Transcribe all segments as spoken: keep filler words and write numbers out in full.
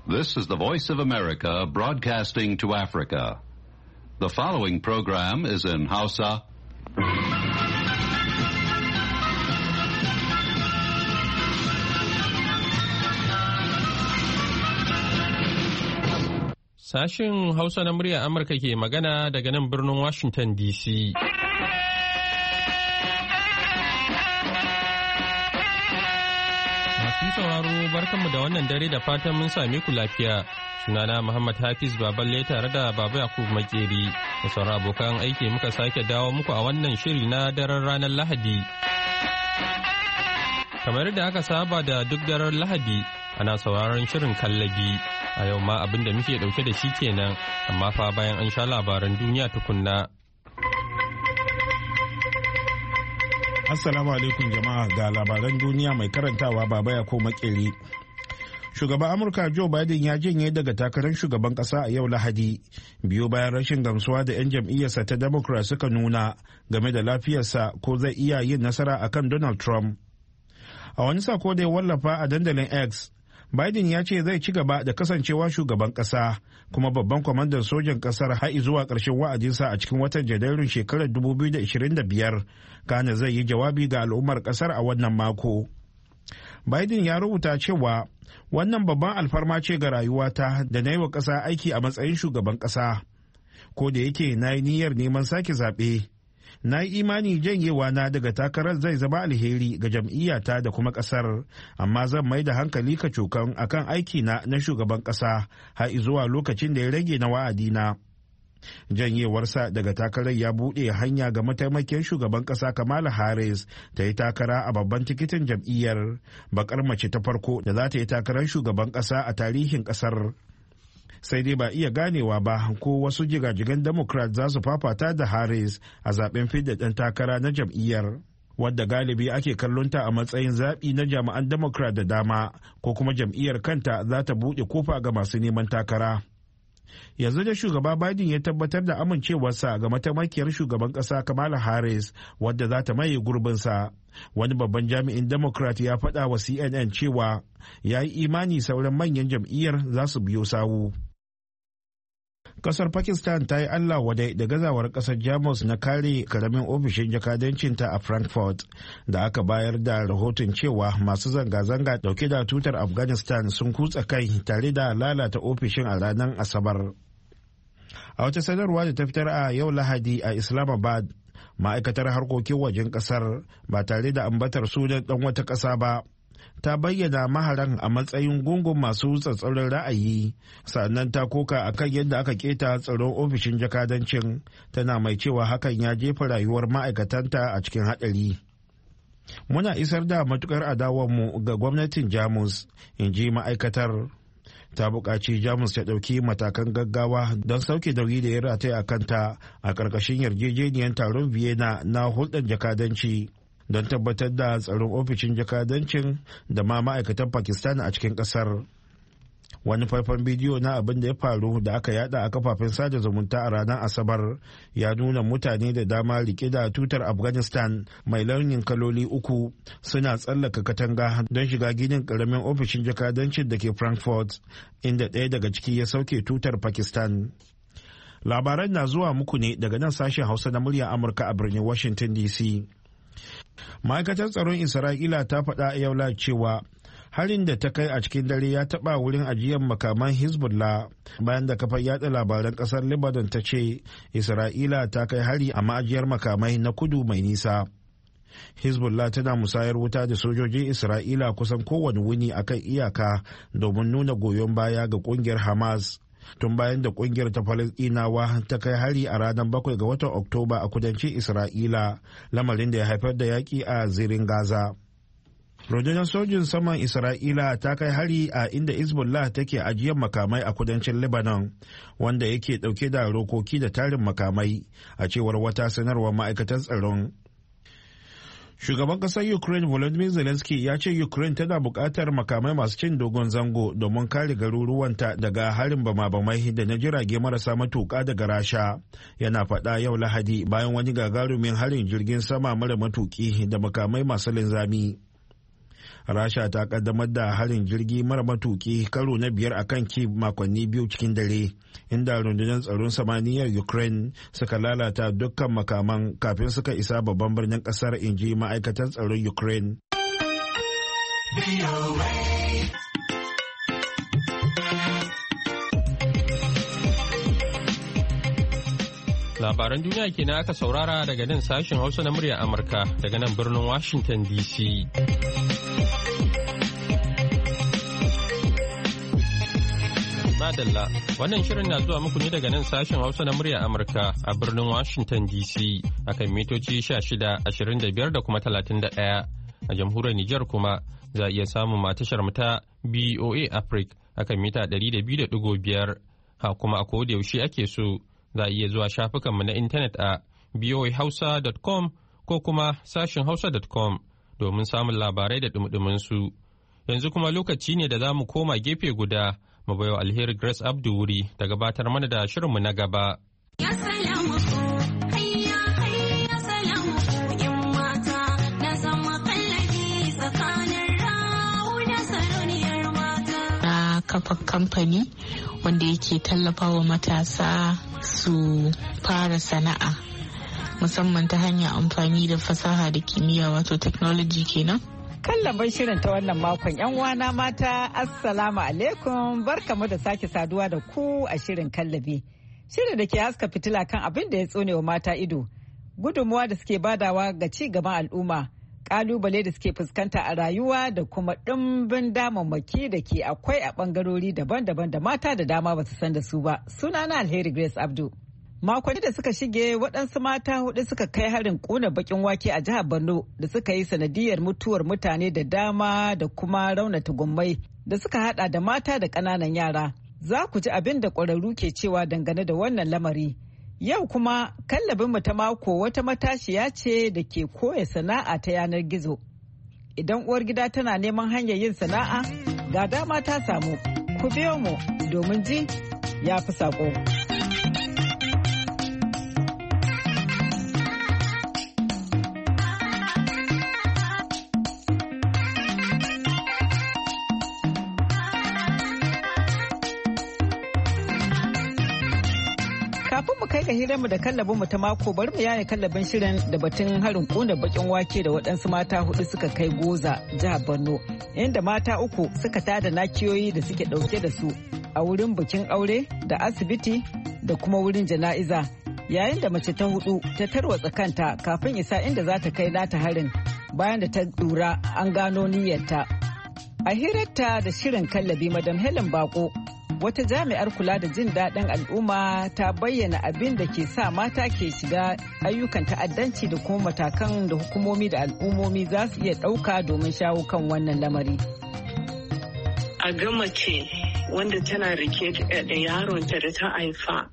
This is the Voice of America broadcasting to Africa. The following program is in Hausa. Sashin Hausa na muryar Amurka ke magana daga nan birnin Washington D C. Masu sauraro barkanmu da wannan dare da fatan mun same ku lafiya. Sunana Muhammad Hafiz Baballe tare da Baba Yakubu Makeri da sauran abokan aiki muka sake dawo muku a wannan shiri na daren ranar Lahadi. Kamar da aka saba da duk daren Lahadi ana sauraron shirin kallabi. A yau ma abin da muke dauke da shi kenan, amma fa bayan an sha labaran duniya tukunna. Assalamu alaikum jama'a, ga labaran duniya mai karantawa Baba Yakubu Makeri. Shugaban Amurka Joe Biden ya janye daga takarar shugaban kasa a yau Lahadi, biyo bayan rashin gamsuwa da 'yan jam'iyyarsa ta Democrat suka nuna game da lafiyarsa ko zai iya yin nasara akan Donald Trump. A wani sako da ya wallafa a dandalin X, Biden ya ce zai ci gaba da kasancewa shugaban kasa kuma babban kwamandan sojan kasar har zuwa ƙarshen wa'adinsa a cikin watan Janairun shekarar dubu biyu da ashirin da biyar, kana zai yi jawabi ga al'ummar kasar a wannan mako. Biden ya rubuta cewa wannan babban alfarma ce ga rayuwata da na yi wa ƙasa aiki a matsayin shugaban ƙasa. Ko da yake na yi niyyar neman sake zaɓe, na yi imani janyewa na daga takarar zai zama alheri ga jam'iyyata da kuma ƙasar, amma zan mai da hankali ka cokan akan aiki na na shugaban ƙasa har zuwa lokacin da ya rage na wa'adina. Janyewarsa daga takarar ya buɗe hanya ga mataimakin shugaban ƙasa Kamala Harris ta yi takara a babban tikitin jam'iyyar, bakar mace ta farko da za ta yi takarar shugaban ƙasa a tarihin ƙasar. Sai dai ba iya ganewa ba ko wasu jigajigan Democrat za su fafata da Harris a zaben fidda ɗan takara na jam'iyyar, wadda galibi ake kallonta a matsayin zaɓi na jami'an Democrat da dama, ko kuma jam'iyyar kanta za ta buɗe kofa ga masu neman takara. Yanzu da shugaba Biden ya tabbatar da amincewarsa ga mataimakiyar shugaban ƙasa Kamala Harris wadda za ta maye gurbinsa. Wani babban jami'in Democrat ya faɗa wa C N N cewa ya yi imani sauran manyan jam'iyyar za su biyo sawu. Kasar Pakistan ta yi Allah wadai da gazawar kasar Jamus na kare karamin ofishin jakadancinta a Frankfurt da aka bayar da rahoton cewa masu zanga-zanga dauke da tutar Afghanistan sun kutsa kai tare da lalata ofishin a ranar Asabar. A wata sanarwa da ta fitar a yau Lahadi a Islamabad, ma'aikatar harkokin wajen kasar ba tare da ambatar sunan dan wata ƙasa ba, ta bayyana maharan a matsayin gungun masu tsatsauran ra'ayi, sannan ta koka akan yadda aka keta tsaron ofishin jakadancin, tana mai cewa hakan ya jefa rayuwar ma'aikatanta a cikin haɗari. Muna isar da matukar adawarmu ga gwamnatin Jamus, in ji ma'aikatar. Ta buƙaci Jamus ta ɗauki matakan gaggawa don sauke nauyi da ya rataya a kanta a ƙarƙashin yarjejeniyar taron Vienna na hulɗar jakadanci, don tabbatar da tsaron ofishin jakadancin da ma ma'aikatan Pakistan a cikin kasar. Wani faifan bidiyo na abin da ya faru da aka yada a kafafen sada zumunta a ranar Asabar ya nuna mutane da dama rike da tutar Afghanistan mai launin kaloli uku suna tsallaka katanga don shiga ginin karamin ofishin jakadancin da ke Frankfurt, inda ɗaya daga ciki ya sauke tutar Pakistan. Labaran na zuwa muku ne daga nan sashen Hausa na muryar Amurka a birnin Washington D C. Ma'aikatar tsaron Isra'ila ta faɗa a yau cewa harin da ta kai a cikin dare ya taɓa wurin ajiyar makaman Hezbollah, bayan da kafar yada labaran ƙasar Lebanon ta ce Isra'ila ta kai hari a ma'ajiyar makamai na kudu mai nisa. Hezbollah tana musayar wuta da sojojin Isra'ila kusan kowane wuni akan iyaka domin nuna goyon baya ga ƙungiyar Hamas, tun bayan da kungiyar ta Falasɗinawa ta kai hari a ranar bakwai ga watan Oktoba a kudancin Isra'ila, lamarin da ya haifar da yaƙi a zirin Gaza. Rundunar sojin saman Isra'ila ta kai hari a inda Hezbollah take ajiyar makamai a kudancin Lebanon, wanda yake ɗauke da rokoki da tarin makamai, a cewar wata sanarwar ma'aikatar tsaron. Shugaban ƙasar Ukraine Volodymyr Zelensky ya ce Ukraine tana buƙatar makamai masu cin dogon zango domin kare garuruwanta daga harin bama-bamai da na jirage marasa matuƙa daga Rasha. Yana faɗa yau Lahadi bayan wani gagarumin harin jirgin sama mara matuƙi da makamai masu linzami. rasha ta kaddamar da harin jirgi mara matuki karo na biyar akan Kyiv makonni biyu cikin dare, inda rundunar tsaron samaniyar Ukraine suka lalata dukkan makaman kafin suka isa babban birnin kasar, inji ma'aikatan tsaron Ukraine. Labaran duniya kenan aka saurara daga nan sashen Hausa na muryar Amurka daga nan birnin Washington D C. Madalla, wannan shirin na zuwa muku ne daga nan sashen Hausa na muryar Amurka a birnin Washington D C akan mitoci sha shida, ashirin da biyar da kuma talatin da ɗaya. A jamhuriyar Nijar kuma za a iya samun matashar mu ta B O A Africa akan mita ɗari da biyu da ɗigo biyar. Ha kuma a koda yaushe ake so za a iya zuwa shafukanmu na intanet a b o a hausa dot com ko kuma sashin hausa dot com domin samun labarai da dumudumin su. Yanzu kuma lokaci ne da za mu koma gefe guda mu baiwa Alheri Grace Abdu wuri ta gabatar mana da shirinmu na gaba. Kafa kamfani wanda yake tallafa wa matasa su fara sana'a musamman ta hanyar amfani da fasaha da kimiyya wato technology kenan. Kallaban shirin ta wannan makon yan wana mata assalamu alaikum, barkamu da sake saduwa da ku a shirin kallabi. Shirin da ke haska fitila kan abin da ya tsone wa mata ido, gudunmuwa da suke badawa ga ci gaban al'umma, kalubale da suke fuskanta a rayuwa da kuma ɗimbin damammaki da ke akwai a ɓangarori daban-daban da mata da dama ba su san da su ba. Sunana Alheri Grace Abdu. Makonni da suka shige waɗansu mata hudu suka kai harin ƙuna bakin wake a jihar Borno da suka yi sanadiyar mutuwar mutane da dama da kuma raunata gummai da suka hada da mata da ƙananan yara. Za ku ji abin da ƙwararru ke cewa dangane da wannan lamari. Yau kuma kallabinmu ta mako wata matashiya ce da ke koya sana'a ta yanar gizo. Idan uwar gida tana neman hanyar yin sana'a, ga dama ta samu. Ku biyo mu domin ji ya fi saƙo. Kafin mu kai ga hiranmu da kallabinmu ta mako, bari mu yaya kallabin shirin da batun harin kuna bakin wake da waɗansu mata hudu suka kai Goza, jihar Borno, inda mata uku suka tada nakiyoyi da suke ɗauke da su a wurin bikin aure da asibiti da kuma wurin jana'iza, yayin da mace ta hudu ta tarwatsa kanta kafin isa inda za ta kai nata harin bayan da ta lura an gano niyyarta. A hirarta da shirin kallabi, Madam Helen Bako, wata jami'ar kula da jin daɗin al'umma, ta bayyana abin da ke sa mata ke shiga ayyukan ta'addanci da kuma matakan da hukumomi da al'ummomi za su iya ɗauka domin shawo kan wannan lamari. A ga mace wanda tana rike da yaronta da ta haifa,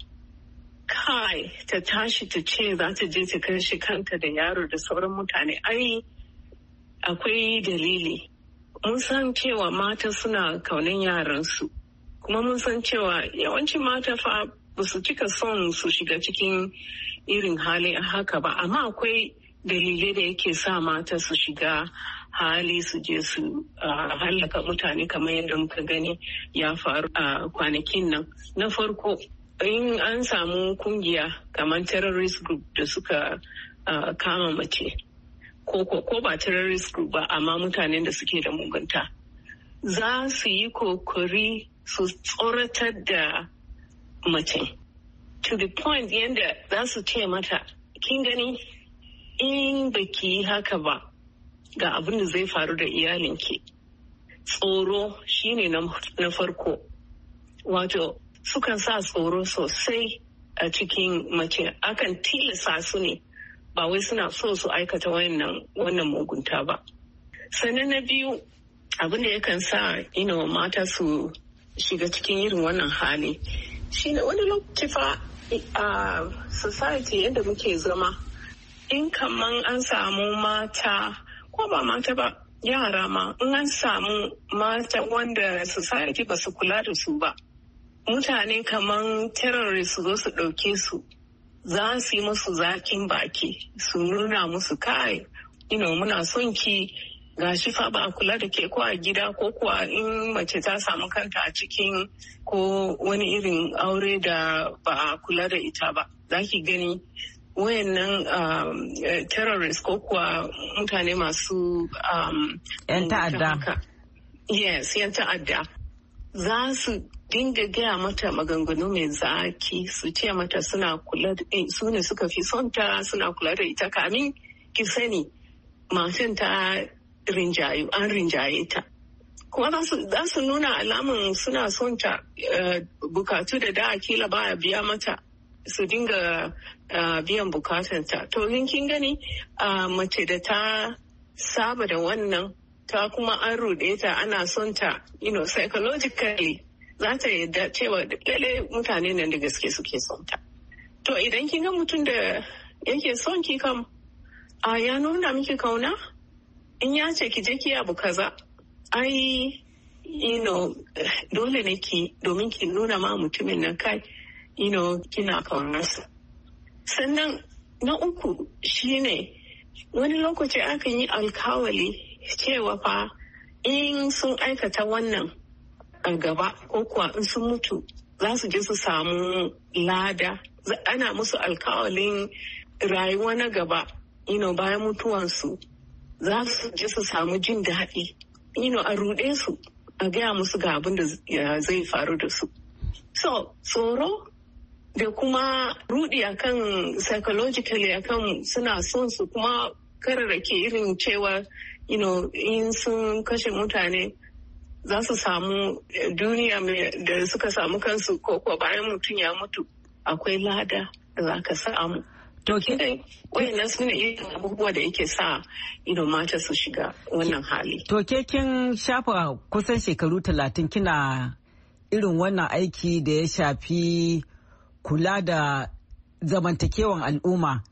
kai ta tashi ta ce za ta je ta kashe kanta da yaro da sauran mutane, ai akwai dalili. Mun san cewa mata suna kaunin yaransu. Kuma mun san cewa yawancin mata fa ba su cika son su shiga cikin irin hali haka ba, amma akwai dalilai da yake sa mata su shiga hali su je su hallaka mutane kamar yadda muka gani ya faru a kwanakin nan. Na farko, in an samu kungiya kamar terrorist group da suka kama mace, ko ko ba terrorist group ba amma mutanen da suke da mugunta, za su yi kokari su tsoratar da mace to the point yadda za su ce mata, kin gani in baki yi haka ba ga abin da zai faru da iyalinki. Tsoro shine na farko, wato sukan sa tsoro sosai a cikin mace, akan tilasa su ne, ba wai suna so su aikata wannan wannan mugunta ba. Sannan na biyu, abin da yakan sa ina mata su shiga cikin irin wannan hali shine wani lokaci fa a society yadda muke zama, in kaman an samu mata ko ba mata ba yara ma, in an samu mata wanda society ba su kula da su ba, mutane kaman terrorist su zo su ɗauke su, za su yi musu zakin baki, su nuna musu kai, you know, muna son ki, ga shi fa ba a kula da ke ko a gida ko kuwa in mace ta samu kanta a cikin ko wani irin aure da ba a kula da ita ba. Za ki gani wayannan um, terrorist ko kuwa mutane masu um, yan ta'adda. Yes, yan ta'adda. Za su dinga gaya mata maganganu mai zaki su ce mata suna kula da su ne suka fi son ta suna kula da ita kamin ki sani matan ta rinjayu an rinjaye ta. Kuma za su nuna alamun suna son ta bukatu da da kila ba biya mata su dinga biyan bukatanta. To yin kin gani mace da ta saba da wannan ta kuma an ruɗe ta ana son ta, you know, psychologically za ta yadda cewa lalle mutane nan da gaske suke son ta. To idan kin ga mutum da yake son ki kam a ya nuna miki kauna in ya ce ki je ki abu kaza ai you know dole ne ki domin ki nuna ma mutumin nan kai you know kina kaunarsa. Sannan na uku shine wani lokaci akan yi alkawali cewa fa in sun aikata wannan a gaba ko kuwa in sun mutu za su je su samu lada. Ana musu alkawalin rayuwa na gaba, you know, bayan mutuwansu za su je su samu jin daɗi, you know, a ruɗe su a gaya musu ga abin da zai faru da su. So, tsoro da kuma rudi akan psychologically akan suna son su kuma kararrake irin cewa you know in sun kashe mutane za su samu duniya da suka samu kansu ko kuwa bayan mutum ya mutu akwai lada da za ka samu. To ke wayannan su ne irin abubuwa da yake sa you know mata su shiga wannan hali. To ke kin shafa kusan shekaru talatin kina irin wannan aiki da ya shafi kula da zamantakewan al'umma.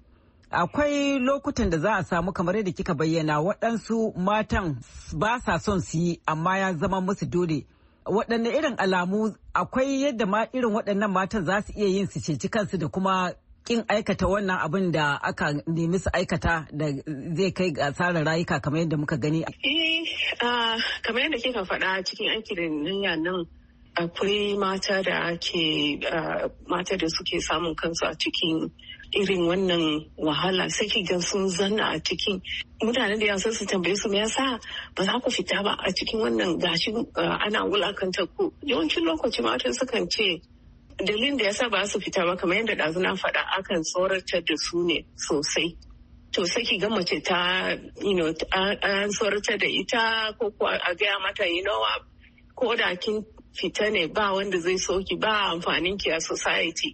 Akwai lokutan da za a samu kamar yadda kika bayyana waɗansu matan ba sa son su yi amma ya zama musu dole. Waɗanne irin alamu akwai yadda ma irin waɗannan matan za su iya yin su ceci kansu da kuma kin aikata wannan abin da aka nemi su aikata da zai kai ga asarar rayuka kamar yadda muka gani. Eh, kamar yadda kika faɗa cikin aiki da niyya nan akwai mata da ake mata da suke samun kansu a cikin irin wannan wahala sai ki ga sun zanna a cikin mutane da yawa su tambaye su me yasa ba za ku fita ba a cikin wannan gashi ana wulakanta ku. Yawancin lokaci matan sukan ce dalilin da yasa ba su fita ba kamar yadda ɗazu na faɗa akan tsoratar da su ne sosai. To sai ki ga mace ta you know an tsoratar da ita ko kuwa a gaya mata you know ko da kin fita ne ba wanda zai soki ba amfanin ki a society.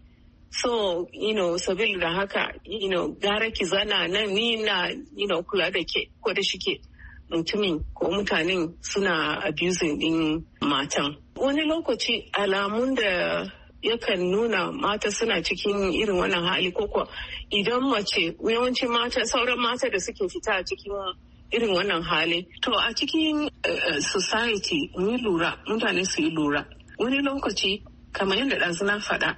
So, you know, sabil da haka, you know, gara ki zana nan ni na, you know, kula da ke, ko da shike mutumin ko mutanen suna abusing din matan. Wani lokaci alamun da yakan nuna mata suna cikin irin wannan hali ko kuwa idan mace, yawancin mata, sauran mata da suke fita a cikin irin wannan hali. To a cikin uh, society, mu lura, mutane su yi lura. Wani lokaci, kamar yadda ɗazu na faɗa,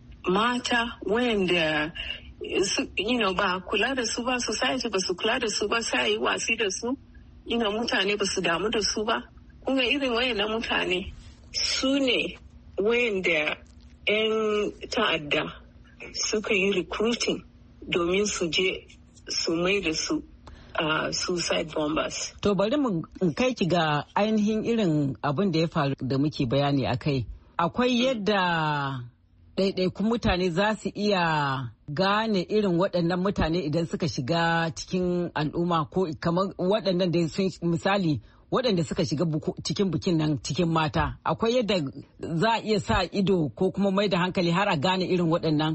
mata wayanda you know ba kula da su ba society ba su kula da su ba sai yi wasi da su you know mutane ba su damu da su ba kuma irin wayannan mutane su ne wayanda yan ta'adda suka yi recruiting domin su je su mai da su uh, suicide bombers. To bari mu kai ki ga ainihin irin abin da ya faru da muke bayani akai. Akwai yadda ɗaiɗaikun mutane za su iya gane irin waɗannan mutane idan suka shiga cikin al'umma ko kamar waɗannan da sun misali waɗanda suka shiga cikin bikin nan cikin mata akwai yadda za a iya sa ido ko kuma mai da hankali har a gane irin waɗannan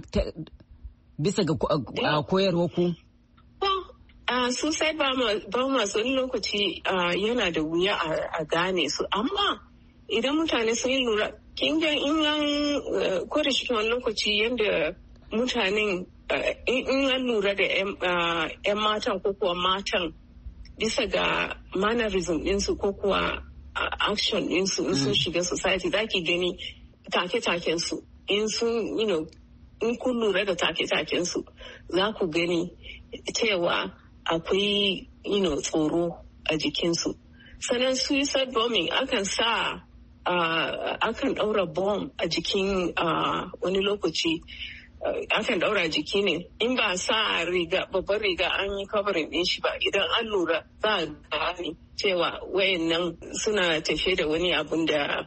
bisa ga koyarwa ku? Sosai ba masu wani lokaci yana da wuya a gane su amma idan mutane sun yi lura kin ga in an ko da shi wani lokaci yadda mutanen in an lura da yan matan ko kuwa matan bisa ga mannerism ɗinsu ko kuwa action ɗinsu in sun shiga society za ki gani take-taken su in sun you know in kun lura da take-taken su za ku gani cewa akwai you know tsoro a jikinsu. Sannan suicide bombing akan sa uh, akan ɗaura bomb a jikin uh, wani lokaci uh, akan ɗaura jiki ne in ba sa riga babban riga an yi covering ɗin shi ba idan an lura za a gane cewa wayannan suna tafiye da wani abun da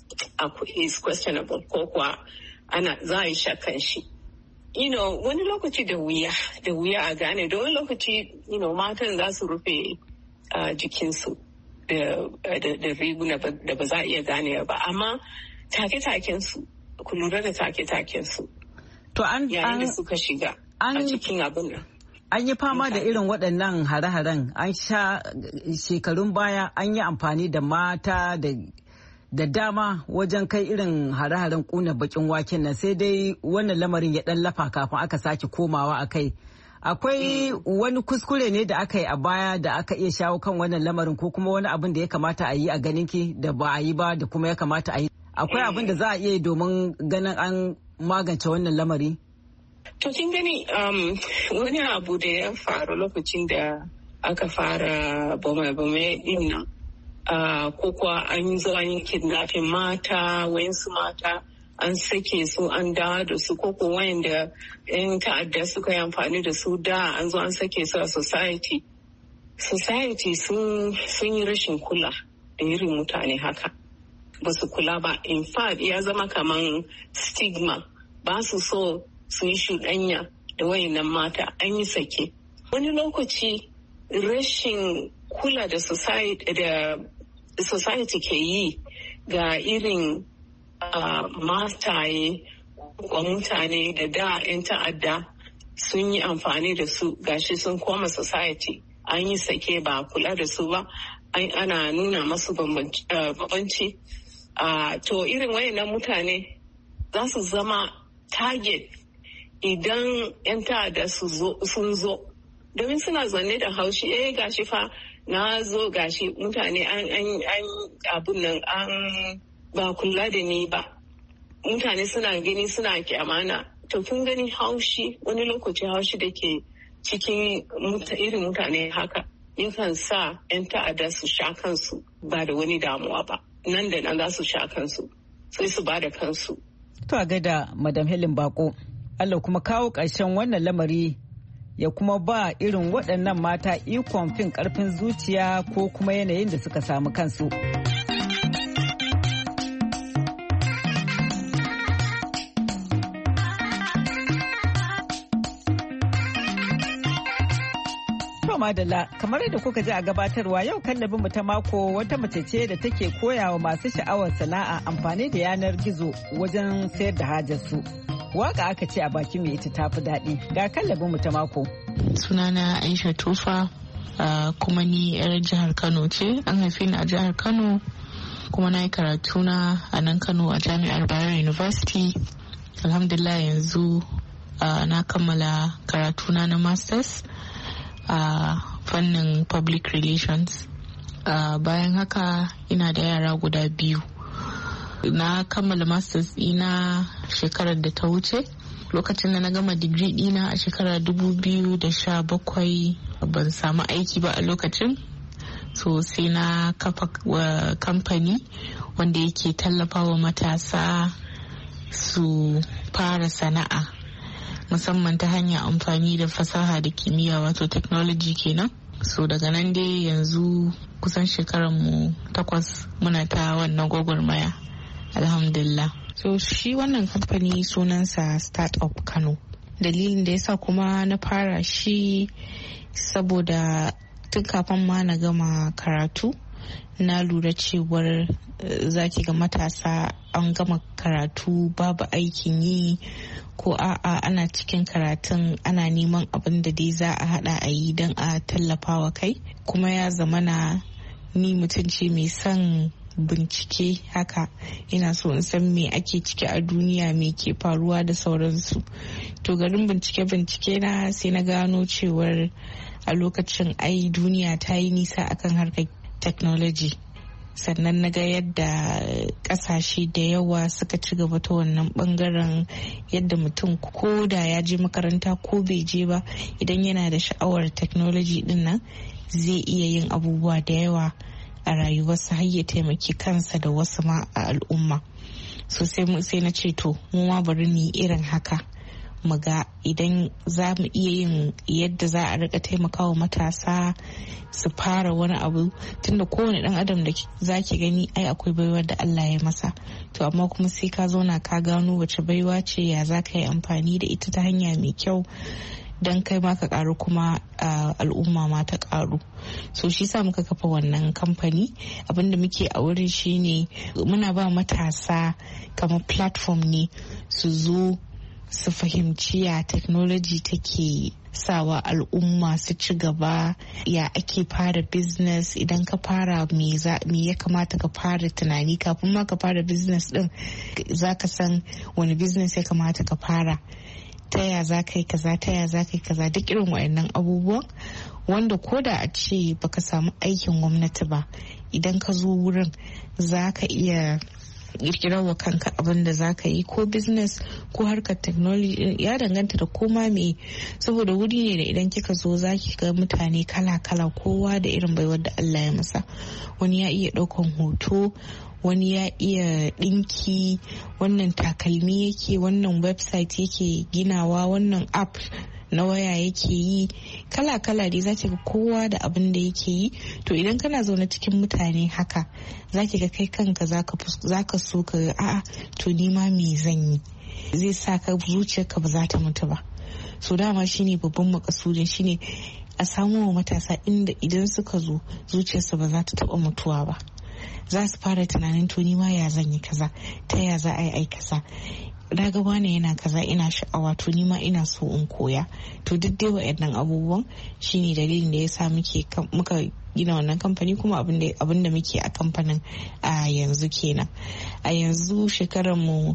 is questionable ko kuwa ana za a yi shakkan shi. You know, wani lokaci da wuya da wuya a gane da wani lokaci you know, matan za su rufe uh, jikinsu da, da, da riguna da ba za a iya gane ba amma take-takensu ku lura da take-takensu to an yayin da suka shiga a cikin abin nan. An yi fama da irin waɗannan hare-haren an sha shekarun baya an yi amfani da mata da da dama wajen kai irin hare-haren kuna bakin waken nan sai dai wannan lamarin ya dan lafa kafin aka sake komawa a kai. Akwai wani kuskure ne da aka yi a baya da aka iya shawo kan wannan lamarin ko kuma wani abin da ya kamata a yi a ganin ki da ba a yi ba da kuma ya kamata a yi. Akwai abin da za a iya yi domin ganin an magance wannan lamari? To kin gani um, wani abu da ya faru lokacin da aka fara bome-bome din nan. Uh, ko kuwa an zo an yi kidnapping mata wayansu mata an sake su an dawo da su ko kuwa wayanda yan ta'adda suka yi amfani da su da an zo an sake su a society society sun yi rashin kula da irin mutane haka ba su kula ba in fact ya zama kaman stigma ba su so su yi shuɗanya da wayannan mata an yi sake wani lokaci rashin kula da society da society ke yi ga irin uh, mataye wa mutane da da 'yan ta'adda sun yi amfani da su gashi sun koma society an yi sake ba kula da su ba ana nuna masu bambanci uh, to irin wayannan mutane za su zama target idan 'yan ta'adda sun zo domin suna zanne da haushi eh gashi fa na zo gashi mutane an an abun nan an ba kula da ni ba mutane suna gani suna kyamana to kun gani haushi wani lokaci haushi da ke cikin irin mutane haka yakan sa 'yan ta'adda su sha kansu ba da wani damuwa ba nan da nan za su sha kansu sai su ba da kansu. To a gaida Madam Helen Bako Allah kuma kawo ƙarshen wannan lamari ya kuma ba irin waɗannan mata ikon fin ƙarfin zuciya ko kuma yanayin da suka samu kansu. Madalla kamar yadda kuka ji a gabatarwa yau kallabin mu ta mako wata mace ce da take koyawa masu sha'awar sana'a amfani da yanar gizo wajen sayar da hajarsu. Waka aka ce a baki mai ita tafi daɗi ga kallabin mu ta mako. Sunana Aisha Tufa uh, kuma ni yar jihar Kano ce an haife ni a jihar Kano kuma na yi karatu na a nan Kano a jami'ar Bayero University. Alhamdulillah yanzu uh, na kammala karatuna na masters a uh, fannin public relations. Uh, bayan haka ina da yara guda biyu. Na kammala masters ina shekarar da ta wuce. Lokacin da na gama digiri dina a shekarar dubu biyu da sha bakwai ban samu aiki ba a lokacin. So sai na kafa uh, kamfani wanda yake tallafawa matasa su fara sana'a. Musamman ta hanyar amfani da fasaha da kimiyya wato technology kenan. So daga nan dai yanzu kusan shekaranmu takwas muna ta wannan gwagwarmaya. Alhamdulillah. So shi wannan kamfani sunansa Startup Kano. Dalilin da yasa kuma na fara shi saboda tun kafin ma na gama karatu na lura cewar zaki ga matasa an gama karatu babu aikin yi ko a'a ana cikin karatun ana neman abin da dai za a hada a yi don a tallafa wa kai kuma ya zamana ni mutum ce mai son bincike haka ina so in san me ake ciki a duniya me ke faruwa da sauransu to garin bincike bincike na sai na gano cewar a lokacin ai duniya ta yi nisa akan harkar technology sannan na ga yadda kasashe da yawa suka ci gaba ta wannan bangaren yadda mutum ko da ya je makaranta ko bai je ba idan yana da sha'awar technology din nan zai iya yin abubuwa da yawa a rayuwarsa har ya taimaki kansa da wasu ma a al'umma. So sai na ce to mu ma bari ni irin haka mu ga idan za mu iya yin yadda za a rika taimakawa matasa su fara wani abu, tunda kowane dan adam da za ki gani ai akwai baiwa da Allah ya masa, to amma kuma sai ka zauna ka gano wace baiwa ce, ya za ka yi amfani da ita ta hanya mai kyau don kai ma ka karu kuma al'umma ma ta karu. So shi sa muka kafa wannan kamfani. Abinda muke a wurin shine muna ba matasa kamar platform ne su zo su fahimci ya technology take sawa al'umma su ci gaba, ya ake fara business, idan ka fara me ya kamata ka fara tunani kafin ma ka fara business din, za ka san wani business ya kamata ka fara, ta ya za ka yi kaza, ta ya za ka yi kaza, duk irin waɗannan abubuwan wanda ko da a ce baka samu aikin gwamnati ba, idan ka zo wurin za ka iya kirkirar wa kanka abin da za ka yi, ko business ko harkar technology, ya danganta da koma me, saboda wuri ne da idan kika zo za ki ga mutane kala-kala, kowa da irin baiwar da Allah ya masa. Wani ya iya ɗaukan hoto, wani ya iya ɗinki, wannan takalmi yake, wannan website yake ginawa, wannan app na waya yake yi, kala-kala dai za ki ga kowa da abin da yake yi. To idan kana zaune cikin mutane haka za ki ga kai kanka za ka so ka a'a to ni ma me zan yi, zai sa ka zuciyarka ba za ta mutu ba. So dama shine babban makasudin, shine a samu wa matasa inda idan suka zo zuciyarsa ba za ta taba mutuwa ba, za su fara tunanin to ni ma ya zan yi kaza, ta ya za a yi ai kaza, na ga wani yana kaza ina sha'awa to ni ma ina so in koya. To duk dai waɗannan abubuwan shine dalilin da ya sa muke muka gina wannan kamfani, kuma abin da muke a kamfanin a yanzu kenan. A yanzu shekarar mu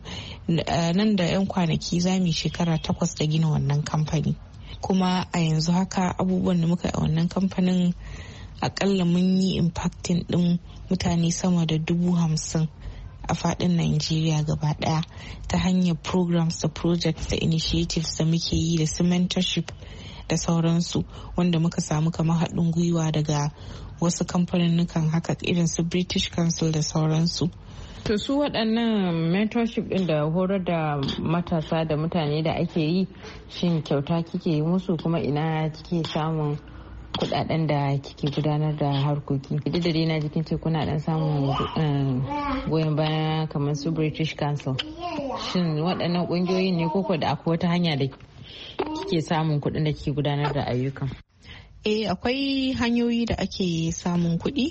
nan da 'yan kwanaki za mu shekara takwas da gina wannan kamfani, kuma a yanzu haka abubuwan da muka a wannan kamfanin akalla mun yi impacting din mutane sama da dubu hamsin a fadin Najeriya gaba daya ta hanyar programs da projects da initiatives da muke yi da su mentorship da sauransu, wanda muka samu kamar haɗin gwiwa daga wasu kamfanin haka irin su British Council da sauransu. To su waɗannan mentorship ɗin da horar da matasa da mutane da ake yi, shin kyauta kike yi musu, kuma ina kike samun kudaden da kike gudanar da harkoki? Duk da dai na jikin ce kuna dan samun goyon baya kamar su British Council, shin waɗannan ƙungiyoyin ne koko da akwai wata hanya da kike samun kuɗin da kike gudanar da ayyukan? Eh, akwai hanyoyi da ake samun kuɗi.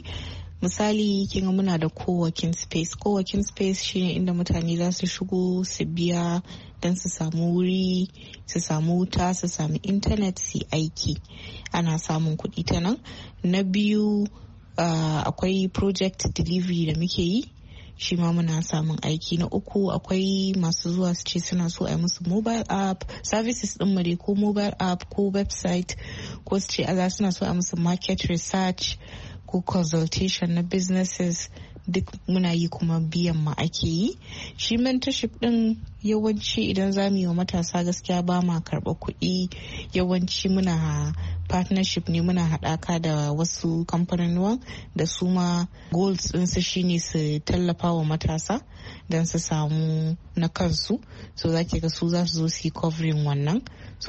Misali kinga muna da co-working space. Co-working space shine inda mutane za su shigo su biya don su samu wuri, su samu wuta, su samu intanet, su aiki. Ana samun kuɗi ta nan. Na biyu uh, akwai project delivery da muke yi, shi ma muna samun aiki. Na uku akwai masu zuwa su ce suna so a yi musu mobile app services din mu dai, ko mobile app ko website, ko su ce ala suna so a musu market research ko consultation na businesses, duk muna yi kuma biyan ma ake yi. Shi mentorship din yawanci idan za mu yi wa matasa gaskiya ba ma karɓa kuɗi, yawanci muna partnership ne, muna haɗaka da wasu kamfanonuwan da su ma goals ɗinsu shine su tallafa wa matasa don su samu na kansu. So za ki ga su za su zo su yi covering wannan, so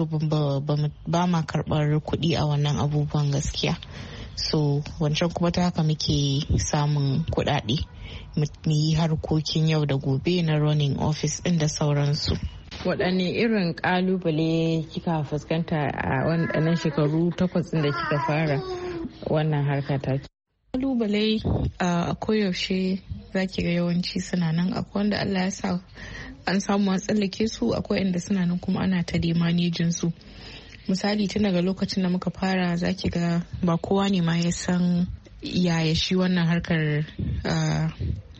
ba ma karɓar kuɗi a wannan abubuwan gaskiya. So wancan kuma ta haka muke samun kuɗaɗe mu yi harkokin yau da gobe na running office ɗin da sauransu. Waɗanne irin ƙalubale kika fuskanta a wannan shekaru takwas ɗin da kika fara wannan harka ta? Ƙalubale a koyaushe za ki ga yawanci suna nan. Akwai wanda Allah ya sa an samu an tsallake su, akwai inda suna nan kuma ana ta manejin su. Misali tun daga lokacin da muka fara za ki ga ba kowa ne ma ya san yaya shi wannan harkar uh,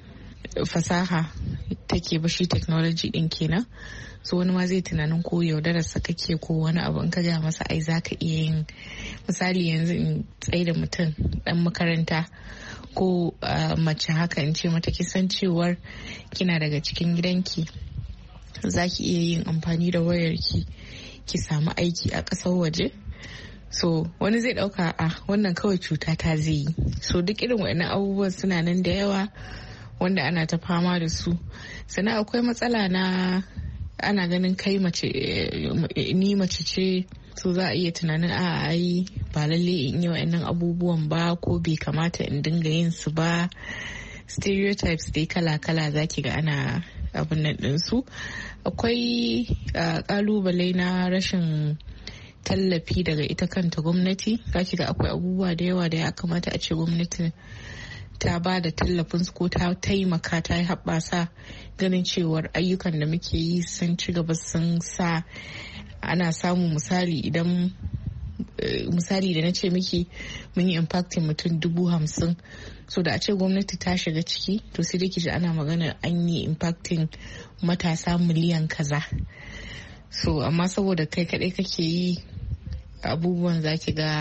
fasaha take ba, shi technology din kenan. So wani ma zai tunanin ko yaudararsa kake ko wani abu, in ka gaya masa ai za ka iya yin, misali yanzu in tsaye da mutum dan makaranta ko uh, mace haka in ce mata kisan cewar kina daga cikin gidanki za ki iya yin amfani da wayarki ki samu aiki a ƙasar waje, so wani zai dauka a wannan kawai cuta ta zai yi. So duk irin waɗannan abubuwan suna nan da yawa wanda ana ta fama da su. Sannan akwai matsala na ana ganin kai mace ni mace ce, so za a iya tunanin a ai ba lalle in yi waɗannan abubuwan ba ko bai kamata in dinga yin su ba. Stereotypes dai kala-kala zaki ga ana abin nan ɗinsu. Akwai kalubale na rashin tallafi daga ita kanta gwamnati. Zaki ga akwai abubuwa da yawa da ya kamata a ce gwamnati ta ba da tallafin su ko ta taimaka ta yi haɓasa ganin cewar ayyukan da muke yi sun ci gaba, sun sa ana samu misali idan misali da na ce miki mun yi impacting mutum dubu hamsin, so da a ce gwamnati ta shiga ciki to sai dai ji ana magana an yi impacting matasa miliyan kaza. So amma saboda kai kadai kake yi abubuwan zaki ga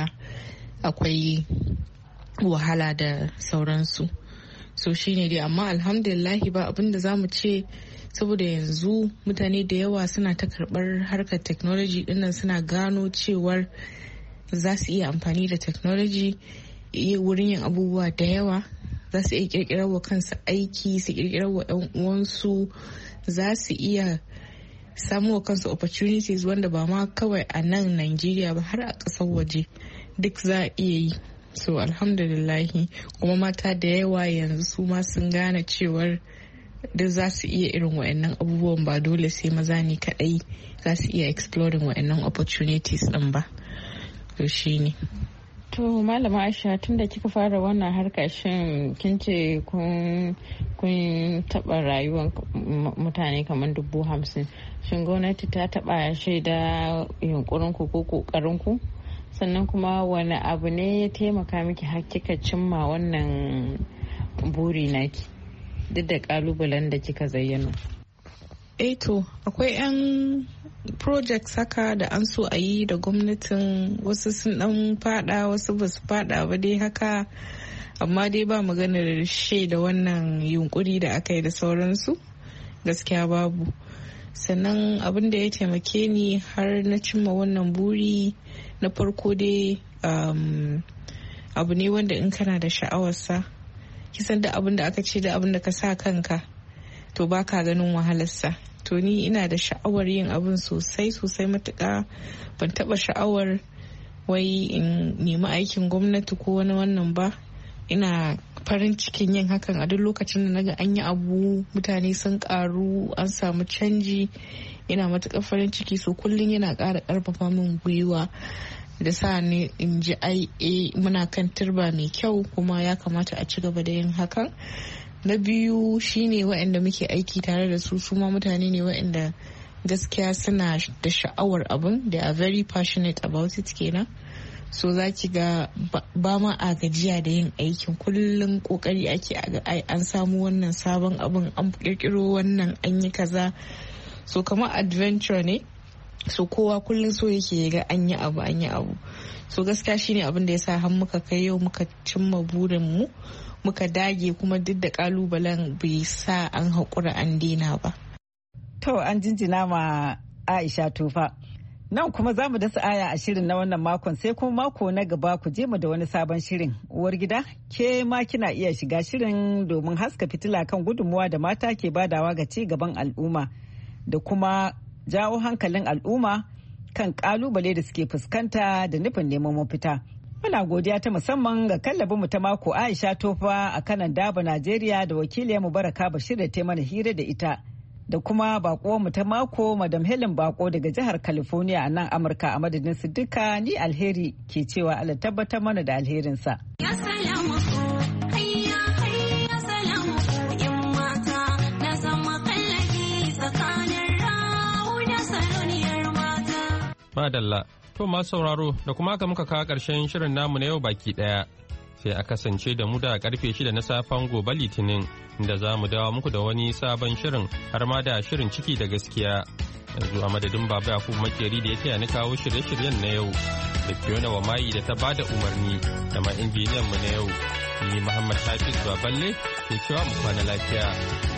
akwai wahala da sauransu. So shine dai, amma alhamdulillahi ba abin da zamu ce, saboda yanzu mutane da yawa suna ta karbar harkar technology dinnan, suna gano cewar za su iya amfani da technology wurin yin abubuwa da yawa. Za su iya kirkirar wa kansu aiki, su kirkirar wa yan uwansu, za su iya samu wa kansu opportunities wanda ba ma kawai a nan Nigeria ba har a ƙasar waje duk za a iya yi. So alhamdulillahi, kuma mata da yawa yanzu su ma sun gane cewar duk za su iya irin wa'annan abubuwan, ba dole sai maza ne kadai za su iya exploring wa'annan opportunities din ba. To shine. To Malama Aisha, tun da kika fara wannan harka, shin kin ce kun kun taba rayuwar mutane kamar dubu hamsin, shin gwamnati ta taba shaida yunkurin ku ko kokarin ku? Sannan kuma wani abu ne ya taimaka miki har kika cimma wannan buri naki duk da kalubalen da kika zayyana? Eh to akwai 'yan projects haka da an so a yi da gwamnatin, wasu sun dan fada wasu ba su fada ba dai haka, amma dai ba maganar shaida wannan yunkuri da aka yi da sauransu, gaskiya babu. Sannan abin da ya taimake ni har na cimma wannan buri, na farko dai um, abu ne wanda in kana da sha'awarsa, kisan da abin da aka ce da abin da ka sa kanka to ba ka ganin wahalarsa. To ni ina da sha'awar yin abin sosai sosai matuƙa, ban taɓa sha'awar wai in nemi aikin gwamnati ko wani wannan ba. Ina farin cikin yin hakan a duk lokacin da naga an yi abu, mutane sun karu, an samu canji, ina matuƙar farin ciki. So kullum yana ƙara ƙarfafa min gwiwa da sa ni in ji ai eh muna kan turba mai kyau, kuma ya kamata a ci gaba da yin hakan. Na biyu shine waɗanda muke aiki tare da su, su ma mutane ne waɗanda gaskiya suna da sha'awar abin, they are very passionate about it kenan. So za ki ga ba ma a gajiya da yin aikin, kullum kokari ake a an samu wannan sabon abin, an kirkiro wannan, an yi kaza. So kamar adventure ne, so kowa kullum so yake ga an yi abu an yi abu. So gaskiya shine abin da ya sa har muka kai yau muka cimma burin mu, muka dage, kuma duk da kalubalen bai sa an haƙura an daina ba. To an jinjina ma Aisha Tufa. Nan kuma za mu dasa aya a shirin na wannan makon, sai kuma mako na gaba ku je mu da wani sabon shirin. Uwar gida, ke ma kina iya shiga shirin domin haska fitila kan gudunmuwa da mata ke badawa ga ci gaban al'umma da kuma jawo hankalin al'umma kan kalubale da suke fuskanta da nufin neman mafita. Muna godiya ta musamman ga kallabinmu ta mako Aisha Tofa a kanan Daba, Najeriya, da wakiliyarmu Baraka Bashir da ta mana hira da ita, da kuma bakuwarmu ta mako Madam Helen Bako daga jihar California a nan Amurka. A madadin su duka, ni Alheri ke cewa Allah tabbatar mana da alherinsa. Madalla, to masu sauraro da kuma haka muka kawo ƙarshen shirin namu na yau baki ɗaya. Sai a kasance da mu da karfe shida na safen gobe Litinin, inda za mu dawo muku da wani sabon shirin har ma da shirin ciki da gaskiya. Yanzu a madadin Baba Yakubu Makeri da ya taya ni kawo shirye-shiryen na yau, da Fiona Wamayi da ta bada umarni, da ma injiniyan mu na yau, ni Muhammad Hafiz Baballe ke cewa mu kwana lafiya.